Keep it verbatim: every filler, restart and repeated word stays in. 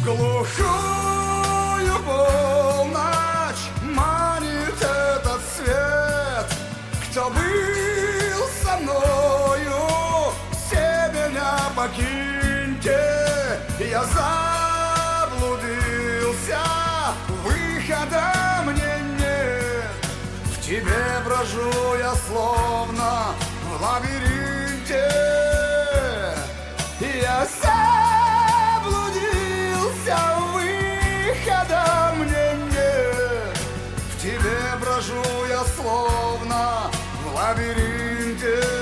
глухую полночь манит этот свет. Кто был со мною, все меня покиньте. Я заблудился, выхода мне нет. В тебе брожу я словно в лабиринте. Я заблудился, выхода мне нет. В тебе брожу я словно в лабиринте.